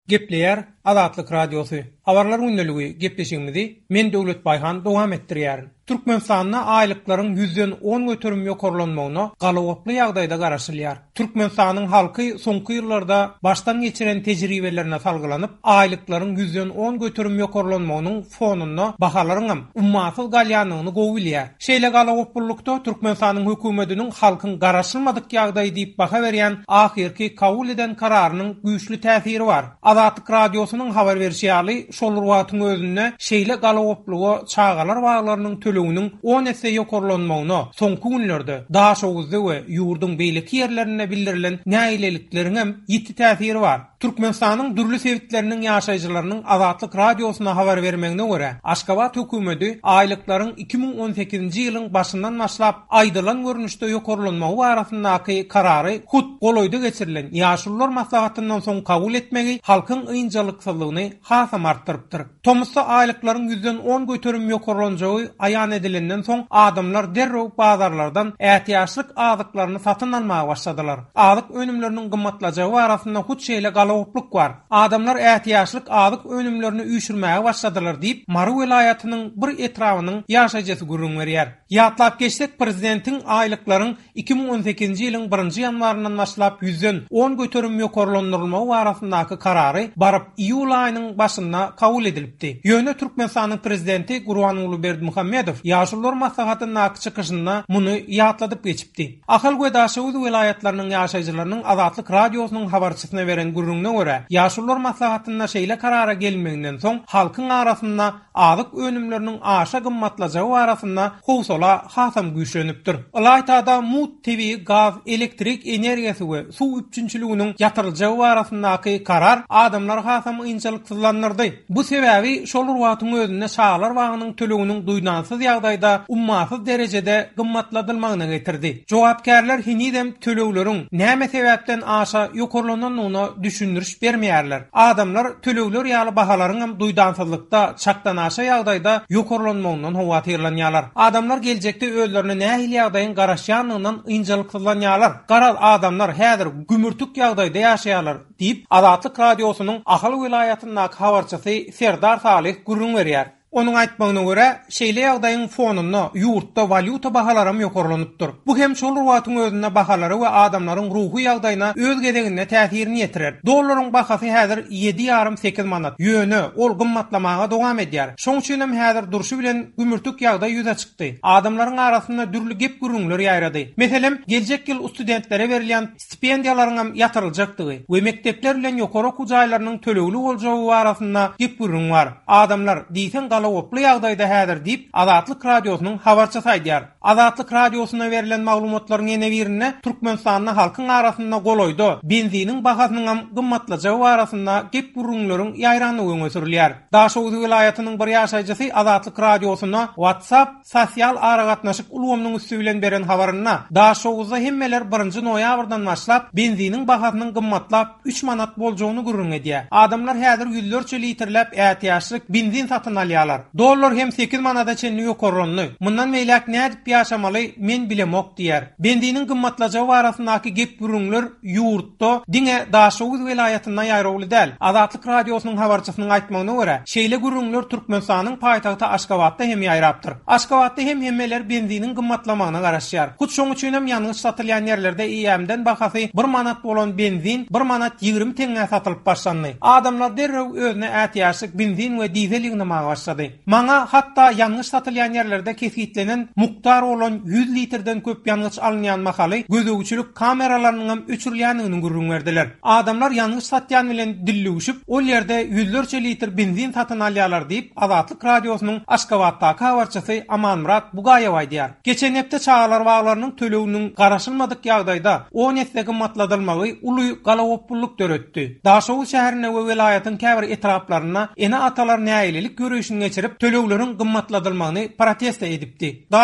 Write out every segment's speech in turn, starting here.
Gepleyer Azatlyk Radiosu. Habarlar gündəligi gepleşigimizi men Döwlet Bayhan dowam etdirýär. Türkmenistanda aýlyklaryň 110 götürüm ýokarlanmagyna galawatly ýagdaýda garaşylýar. Türkmenistanyň halky soňky ýyllarda başdan geçiren tejribelerine salgylanyp, aýlyklaryň 110 götürüm ýokarlanmagynyň fonunda bahalaryň ummaty galýanyny gowulýar. Şeýle galawatlykda Türkmenistanyň hökümetiniň halkyň garaşylmadyk ýagdaý diýip baha berýän ahirki kabul eden kararynyň güýçli täsiri bar. Azatlyk Radiosynyň habar berýäli şol ruwatyň özünde şeýle galawatlygy çağalar baglarynyň töleginiň 10 esse ýokarlanmagyna soňky günlerde daşowuzda we ýurduň beýleki ýerlerine bildirilen näýlelikleriň hem ýiti täsiri bar. Türkmenistanyň dürli sebitleriniň ýaşaýjylarynyň Azatlyk Radiosyna habar bermegine görä, Aşgabat hökümeti aýlyklaryň 2018-nji ýylyň başyndan başlap aýdylan görnüşde ýokarlanmagy barasyndaky karary hut goloýda geçirilen ýaşullar maslahatyndan soň kabul etmegi halkyň ýynjylyksyzlygyny hasam artdyrypdyr. Tomusda aýlyklaryň 110 götürüm ýokarlanjagy aýan edilenden soň adamlar derrew bazarlardan ätiýaşlyk azyklaryny satyn almaga başladylar. Azyk önümleriniň gymmatlajagy barasynda hut şeýle galawatlyk bar. Adamlar ätiýaşlyk azyk önümlerini üýşürmäge başladylar diýip Mary welaýatynyň bir etrawynyň ýaşaýjysy gurrun berýär. Ýatlap geçsek, prezidentiň aýlyklaryň 2018-nji ýylyň 1-nji ýanwarynyň başlap 110 götürüm ýokarlandyrylmagy barasyndaky karary baryp iýul aýynyň başynda kabul edilipdi. Ýöne Türkmenistanyň prezidenti Gurbanuly Berdimuhammedow ýaşullar maslahatynyň çykyşynda muny ýatladyp geçipdi. Ahal Goýdaşow welaýatlarynyň ýaşaýjylarynyň Azatlyk Radiosynyň habarçysyna beren gurrunna görä, ýaşullar maslahatyna şeýle karara gelmeginden soň halkyň arasynda azyk önümleriniň aşa gymmatlajagy barasynda howsala hasam güýçlenipdir. Alaýtada mut, TV, gaz, elektrik energiýasy we suw üçinçiliginiň ýatyryljagy barasyndaky karar adamlar hasam ýynjylyksyzlanyrdy. Bu sebäbi şol ruwatyň özünde şahlar wagynyň töleginiň duýdansyz ýagdaýda ummatsız derejede gymmatladylmagyna getirdi. Jogapkärler hinidem tölegleriň näme sebäpden aşa ýokarlananyna düşündiriş bermeýärler. Adamlar tölegler ýaly bahalaryň hem duýdansyzlykda çakdan aşa ýagdaýda ýokarlanmagynyň howatyrlanýarlar. Adamlar geljekde özlerine nähil ýagdaýyň garaşýanlygynyň ýynjylyksyzlanýarlar. Garal adamlar häzir gümürtük ýagdaýda ýaşaýarlar diýip Azatlyk Radiosynyň Ahal welaýatyndaky habarçysy Serdar Salih gurrun berýär. Onun aýtmagyna görä, şeýle ýagdaýyň fonunda ýurtda valyuta bahalary ýokarlanypdyr. Bu hem şol ruwatyň özünde bahalary we adamlaryň ruhy ýagdaýyna öz gedegine täsirini ýetirer. Dollaryň bahasy häzir 7,5-8 manat. Ýöne ol gymmatlamaga dowam edýär. Şoň üçin hem häzir durşy bilen gümürtük ýagdaý ýüze çykdy. Adamlaryň arasynda dürli gep gürüňler ýaýrady. Meselem, geljek ýyl studentlere berilýän stipendiýalaryň hem ýatyryljakdygy we mektepler bilen ýokary okuw jaýlarynyň tölegli boljagy barasynda gep gürüň bar. Adamlar diýsen galawatly ýagdaýda häzir diýip Azatlyk Radiosynyň habarçysy aýdýar. Azatlyk Radiosyna berilen maglumatlaryň ýene birine Türkmenistanyň halkyň arasynda goloýda benziniň bahasynyň hem gymmatlajagy barasynda gep gürüňleriň ýaýranlygy öňe sürilýär. Daşowuz welaýatynyň bir ýaşaýjysy Azatlyk Radiosyna WhatsApp sosial aragatnaşyk ulgamynyň üstü bilen beren habaryna Daşowuzda hemmeler 1-nji noýabrdan başlap benziniň bahasynyň gymmatlap 3 manat boljagyny gurrun edýär. Adamlar häzir ýüzlerçe litrläp ätiýaşlyk benzin satyn alýar. Dollar hem 8 manada çenli ýokarlandy. Mundan meýlek nädip ýaşamaly men bilemok diýär. Benziniň gymmatlajagy barasyndaky gep gürüňler ýurtda diňe Daşowuz welaýatyndan ýaýragly däl. Azatlyk Radiosynyň habarçysynyň aýtmagyna görä, şeýle gürüňler Türkmenistanyň paýtagty Aşgabatda hem ýaýrapdyr. Aşgabatda hem hemmeler benziniň gymmatlamagyna garaşýar. Hut şoň üçin hem ýalňyş satylýan ýerlerde IM-den bahasy 1 manat bolan benzin 1 manat 20 teňe satylyp başlandy. Adamlar derrew özüne ätiýaşlyk benzin we dizel ýygnamaga başlady. Maňa hatda ýalňyş satylýan ýerlerde keskitlenen muktar bolan 100 litrden köp ýalňyş alynýan mahaly gözegçilik kameralarynyň hem öçürilýänligini gurrun berdiler. Adamlar ýalňyş satýan bilen dillegişip ol ýerde ýüzlerçe litr benzin satyn alýarlar diýip Azatlyk Radiosynyň Aşgabatdaky habarçysy Amanmurat Bugaýew aýdýar. Geçen hepde çağalar baglarynyň töleginiň garaşylmadyk ýagdaýda 10 esse gymmatladylmagy uly galawatlyk döretdi. Daşowuz şäherine we welaýatyň käbir etraplaryna ene atalar näýlelik görüşini geçirip tölegleriň gymmatladylmagyny protest edipdi. Daşowuz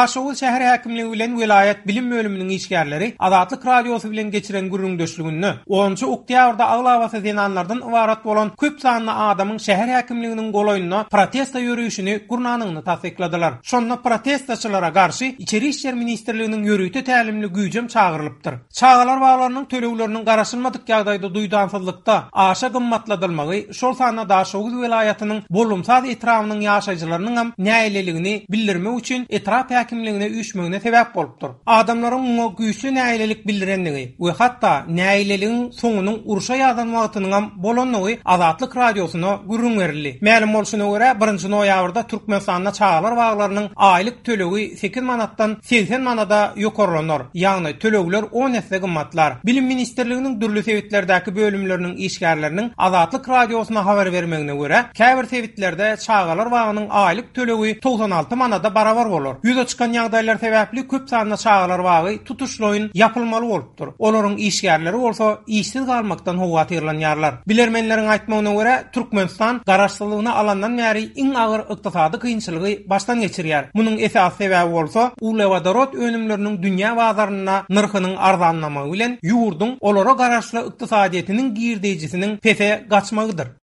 şäher häkimligi bilen vilayet bilim bölüminiň işgärleri Azatlyk radiosu bilen geçiren gürrüňdeşligini 10-njy oktýabrda Aglabasy zenanlardan ibarat bolan köp sanly adamyň şäher häkimliginiň goloýunyna protesta ýürüýüşini gurnanyny tasdikladylar. Şonda protestaçylara garşy İçeri işler ministrliginiň ýörüýte tälimli güýjem çağırlypdyr. Çağalar baglarynyň tölegleriniň garaşylmadyk ýagdaýda duýdansyzlykda aşa gymmatladylmagy şol sanly Daşoğuz vilayatynyň bolumsaz etramynyň ýaşaýjylarynyň hem näýleligini bildirmek üçin etraf häkimligine üýtmegine sebäp bolupdyr. Adamlaryň muňa güýçli näýlelik bildirenligi we hatda näýleligiň soňunyň uruşa ýazanmagynyň hem bolanlygy Azatlyk radiosyna gürrüň berildi. Ma'lum bolşuna görä 1-nji noýabrda Türkmenistanda çağalar baglarynyň aýlyk tölegi 8 manatdan 80 manada ýokarlanýar. Ýagny tölegler 10 hesse gymmatlar. Bilim ministrliginiň dürli sewitlerdäki bölümleriniň işgärleriniň Azatlyk radiosyna habar bermegine görä, käbir sewitlerde çağalar bagynyň aýlyk tölegi 96 manada barabar bolar. Ýüze çykan ýagdaýlar sebäpli köp sanly çağalar bagy tutuşlaryň ýapylmaly bolupdyr. Olaryň işgärleri bolsa işsiz galmakdan howatyrlanýarlar. Bilermenleriň aýtmagyna görä, Türkmenistan garaşsyzlygyna alandan bäri iň agyr ykdysady kynçylygy baştan geçirýär. Munyň esas sebäbi bolsa, ulewadarot önümleriniň dünýä bazaryna nyrkynyň arzanlamagy bilen ýurdun olara garaşly ykdysadyetiniň girdejisiniň pese gaçmagydyr.